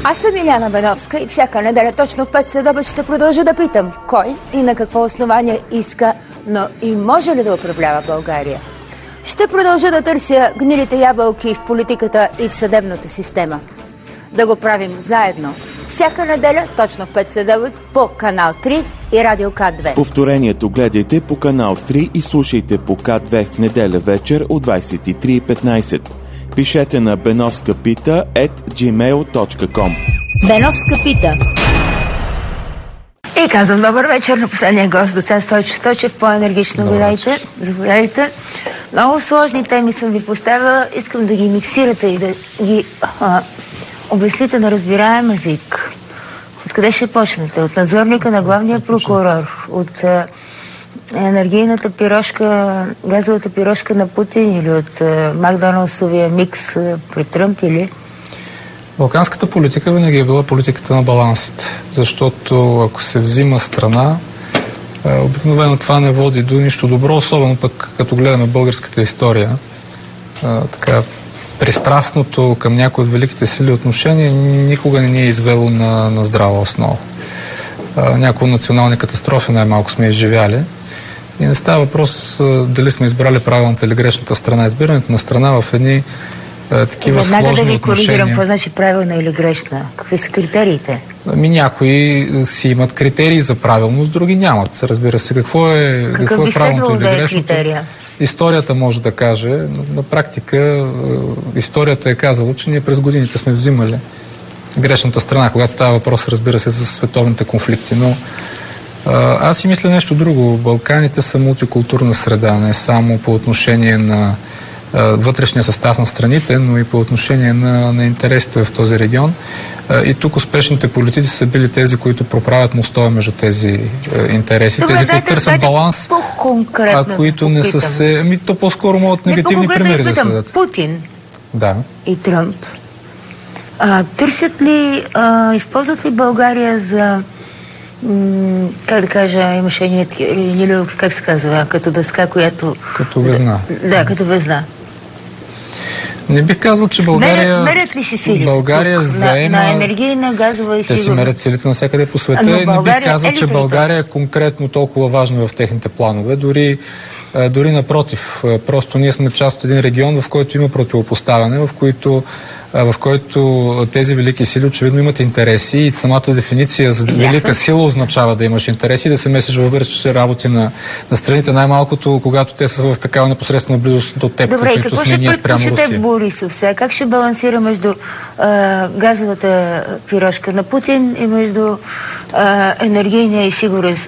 Аз съм Иляна Беновска и всяка неделя точно в 5 следобед ще продължа да питам кой и на какво основание иска, но и може ли да управлява България. Ще продължа да търся гнилите ябълки в политиката и в съдебната система. Да го правим заедно. Всяка неделя точно в 5 следобед по канал 3 и Радио К2. Повторението гледайте по канал 3 и слушайте по К2 в неделя вечер от 23:15. Пишете на benovskapita@gmail.com. Беновска пита. И казвам добър вечер на последния гост, доцент Стойчо Стойчев, по-енергично гледайте. Заповядайте. Много сложни теми съм ви поставила. Искам да ги миксирате и да ги обясните на разбираем език. Откъде ще почнете? От надзорника на главния прокурор? От енергийната пирошка, газовата пирошка на Путин или от Макдоналдсовия микс при Тръмп или? Балканската политика винаги е била политиката на балансите, защото ако се взима страна, обикновено това не води до нищо добро, особено пък като гледаме българската история. Така, пристрастното към някои от великите сили отношения никога не ни е извело на здрава основа. Някои национални катастрофи най-малко сме изживяли. И не става въпрос дали сме избрали правилната или грешната страна. Избирането на страна в едни такива сложни отношения. Веднага да ви коригирам, какво значи правилна или грешна? Какви са критериите? Някои си имат критерии за правилност, други нямат. Разбира се, какво е правилното или грешното? Историята може да каже. На практика историята е казала, че ние през годините сме взимали грешната страна, когато става въпрос, разбира се, за световните конфликти. Но аз си мисля нещо друго. Балканите са мултикултурна среда, не само по отношение на вътрешния състав на страните, но и по отношение на интересите в този регион. И тук успешните политици са били тези, които проправят мостове между тези интереси. Добре, тези, които търсят баланс, а които не са се... то по-скоро могат негативни примери да се дадат. Путин и Тръмп търсят ли, използват ли България за как да кажа, имаше как се казва, като дъска, която... Като везна. Да, като везна. Не бих казал, че България... Мерят ли си сили? България заема... На енергийна, газова и сигурна. Те си мерят силите навсякъде по света. Не бих казал, че България е конкретно толкова важна в техните планове. Дори напротив. Просто ние сме част от един регион, в който има противопоставяне, в който тези велики сили очевидно имат интереси и самата дефиниция за велика сила означава да имаш интереси и да се месиш във вътрешните работи на страните, най-малкото, когато те са в такава непосредствена близост до теб, каквито сме ние спрямо Русия. Добре, и какво ще предпочете Борисов сега? Как ще балансира между газовата пирошка на Путин и между енергийния и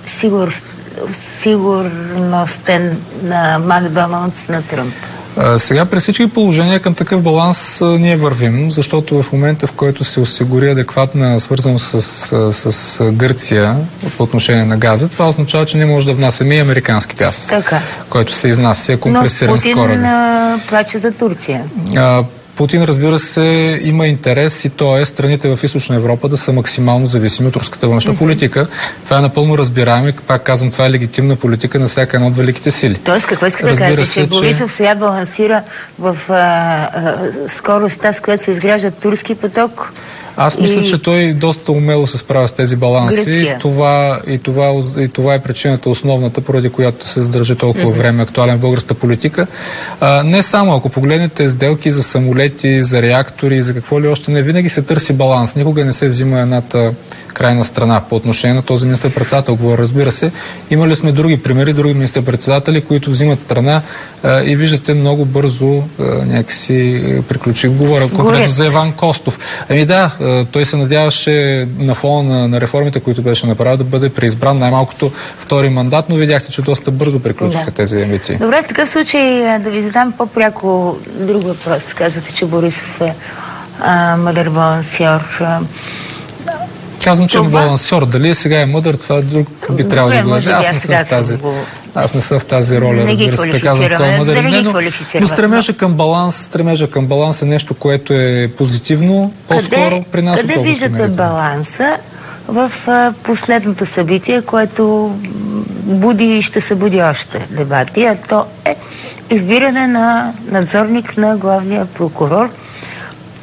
сигурностен на Макдоналдс на Тръмп? Сега при всички положения към такъв баланс ние вървим, защото в момента, в който се осигури адекватна свързаност с Гърция по отношение на газа, това означава, че не може да внасяме и американски газ, който се изнася компресиран с кораби. Но Путин плаче за Турция. Путин, разбира се, има интерес и то е страните в Източна Европа да са максимално зависими от руската външна политика. Това е напълно разбираемо и, пак казвам, това е легитимна политика на всяка една от великите сили. Тоест, какво иска да кажете, че Борисов сега балансира в скоростта, с която се изгражда турски поток? Аз мисля, че той доста умело се справя с тези баланси. И това е причината основната, поради която се задържи толкова време актуален в българската политика. Не само, ако погледнете сделки за самолети, за реактори, за какво ли още не, винаги се търси баланс. Никога не се взима едната крайна страна. По отношение на този министър-председател, разбира се, имали сме други примери, други министър-председатели, които взимат страна и виждате много бързо някакси приключи. Говоря конкретно за Иван Костов. Той се надяваше на фона на реформите, които беше направил, да бъде преизбран най-малкото втори мандат, но видяхте, че доста бързо приключиха тези амбиции. Добре, в такъв случай да ви задам по-пряко друг въпрос. Казвате, че Борисов е мъдър балансьор. Казвам, че е балансьор. Дали сега е мъдър, това друг би трябвало да бъде. Аз не съм в тази роля, разбира се, така казвам кой е мъдър или не, но стремежа към баланс е нещо, което е позитивно, по-скоро при нас. Къде виждате баланса в последното събитие, което буди и ще се буди още дебати, а то е избиране на надзорник на главния прокурор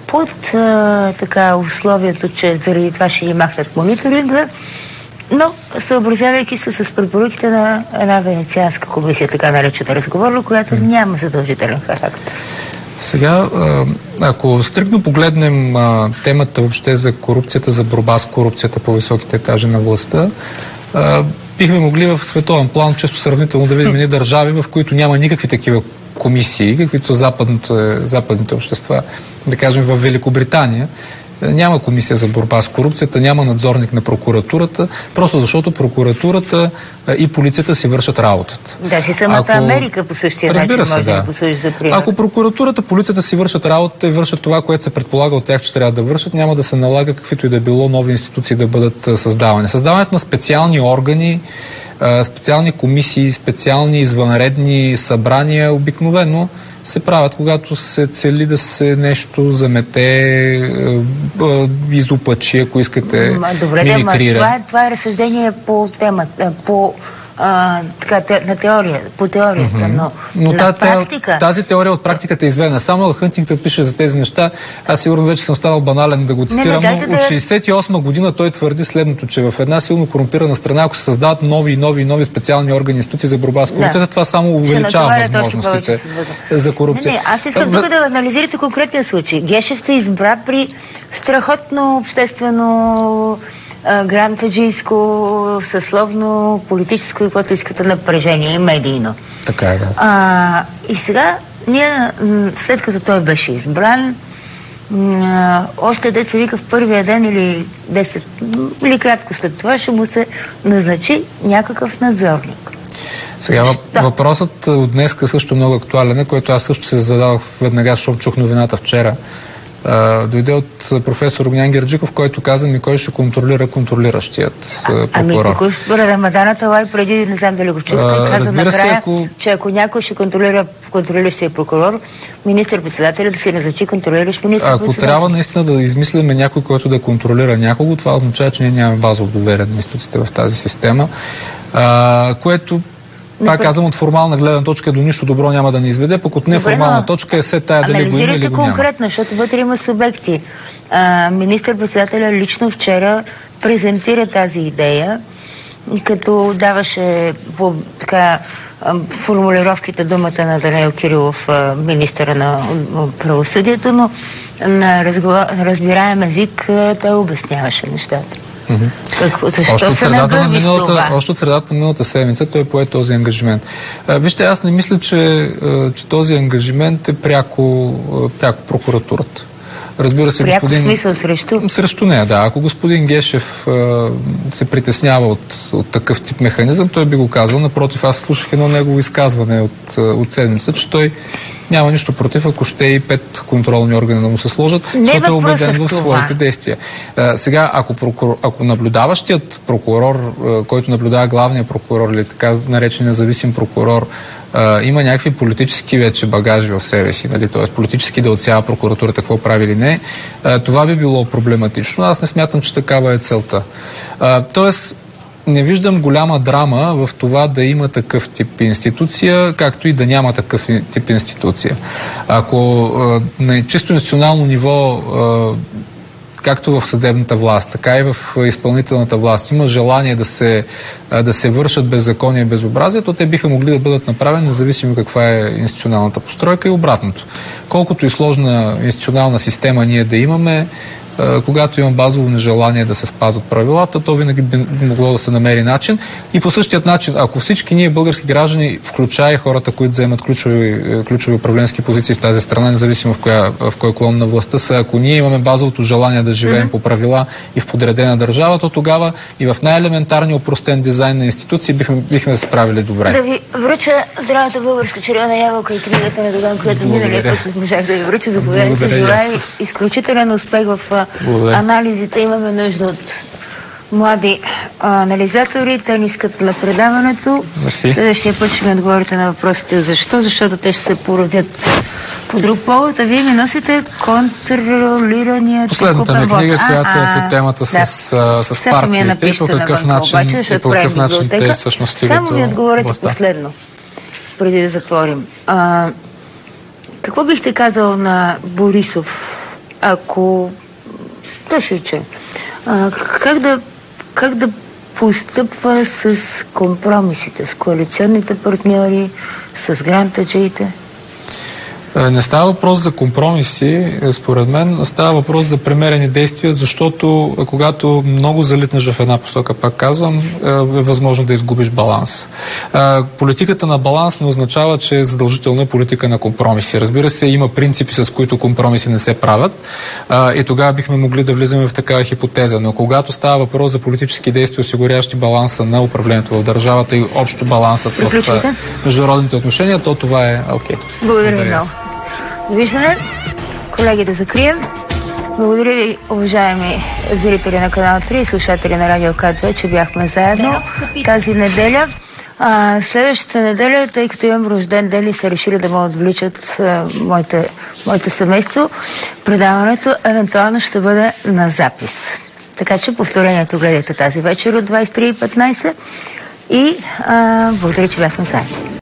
под така условието, че заради това ще ни махнат мониторинга, но съобразявайки се с препоръките на една венецианска комисия, така наречена разговорна, която няма задължителен характер. Сега, ако стрикно погледнем темата въобще за корупцията, за борба с корупцията по високите етажи на властта, бихме могли в световен план често сравнително да видим едни държави, в които няма никакви такива комисии, каквито са западните общества. Да кажем, в Великобритания няма комисия за борба с корупцията, няма надзорник на прокуратурата, просто защото прокуратурата и полицията си вършат работата. Даже самата Америка по същия начин може да послужи за пример. Ако прокуратурата, полицията си вършат работата и вършат това, което се предполага от тях, че трябва да вършат, няма да се налага каквито и да било нови институции да бъдат създавани. Създаването на специални органи, специални комисии, специални извънредни събрания обикновено се правят, когато се цели да се нещо замете, изопачи, ако искате, мимикрира. Това е разсъждение по темата, на теория, по теорията, но на практика... Тази теория от практиката е изведена. Самуел Хънтингтън пише за тези неща. Аз сигурно вече съм станал банален да го цитирам, но от 68 година той твърди следното, че в една силно корумпирана страна, ако се създават нови специални органи, институции за борба с корупцията, това само увеличава възможностите за корупция. Аз искам тук да анализирате конкретния случай. Гешев се избра при страхотно обществено грантаджийско, съсловно, политическо и което искате напрежение и медийно. Така е, да. И сега, ние, след като той беше избран, още деца вика в първия ден или 10, или кратко след това ще му се назначи някакъв надзорник. Сега въпросът от днеска също много актуален, който аз също се задавах веднага, защото чух новината вчера. Дойде от професор Огнян Герджиков, който каза ми кой ще контролира контролиращият прокурор. Току-що Рамадан Аталай преди, не знам дали го чухте, каза накрая, че ако някой ще контролира контролиращия прокурор, министър-председателя да се назначи контролиращ министър-председател. Ако трябва наистина да измислиме някой, който да контролира някого, това означава, че ние нямаме базово доверие на институциите в тази система, което пак казвам, от формална гледна точка до нищо добро няма да ни изведе, пък от неформална точка е се тая дали го има или го няма. Конкретно, защото вътре има субекти. Министър-председателя лично вчера презентира тази идея, като даваше по формулировките думата на Даниел Кирилов, министъра на правосъдието, но на разбираем език той обясняваше нещата. Защо се нагърби с това? Още от средата на миналата седмица той пое този ангажимент. Вижте, аз не мисля, че този ангажимент е пряко прокуратурата. Разбира се, пряко в смисъл срещу? Срещу нея, да. Ако господин Гешев се притеснява от такъв тип механизъм, той би го казал. Напротив, аз слушах едно негово изказване от седмица, че той няма нищо против, ако ще и 5 контролни органи да му се сложат, защото е убеден в своите действия. Сега, ако наблюдаващият прокурор, който наблюдава главния прокурор или така наречен независим прокурор, има някакви политически вече багажи в себе си, нали? Т.е. политически да отсява прокуратурата какво прави или не, това би било проблематично. Аз не смятам, че такава е целта. Тоест, не виждам голяма драма в това да има такъв тип институция, както и да няма такъв тип институция. Ако на чисто национално ниво, както в съдебната власт, така и в изпълнителната власт има желание да се вършат беззаконие и безобразие, то те биха могли да бъдат направени, независимо каква е институционалната постройка и обратното. Колкото и сложна институционална система ние да имаме, когато има базово нежелание да се спазват правилата, то винаги би могло да се намери начин. И по същият начин, ако всички ние, български граждани, включая хората, които вземат ключови управленски позиции в тази страна, независимо в кой клон на властта са, ако ние имаме базовото желание да живеем по правила и в подредена държава, то тогава и в най-елементарния опростен дизайн на институции бихме да се справили добре. Да ви връча здравата българска червена ябълка и книгата на Доган, която миналия път не можах да ви връча. Заповядайте. Желая изключителен успех в анализите. Имаме нужда от млади анализатори. Те не искат на предаването. Следващия път ще ми отговорите на въпросите защо. Защото те ще се породят по друг повод. А вие ми носите контролирания последната ми книга, която е по темата с партиите и по какъв начин те всъщност стигат до властта. Само ми отговорите последно, преди да затворим. Какво бихте казал на Борисов, ако... Да ще чуем. Как да постъпва с компромисите, с коалиционните партньори, с грантаджиите? Не става въпрос за компромиси, според мен, става въпрос за премерени действия, защото когато много залитнеш в една посока, пак казвам, е възможно да изгубиш баланс. Политиката на баланс не означава, че е задължителна политика на компромиси. Разбира се, има принципи, с които компромиси не се правят и тогава бихме могли да влизаме в такава хипотеза. Но когато става въпрос за политически действия, осигуряващи баланса на управлението в държавата и общо балансът в международните отношения, то това е окей. Благодаря много. Довиждане. Колеги, да закрием. Благодаря ви, уважаеми зрители на канал 3 и слушатели на Радио К2, че бяхме заедно тази неделя. Следващата неделя, тъй като имам рожден ден и са решили да ме отвличат моите семейство, предаването евентуално ще бъде на запис. Така че повторението гледайте тази вечер от 23:15 и благодаря, че бяхме заедно.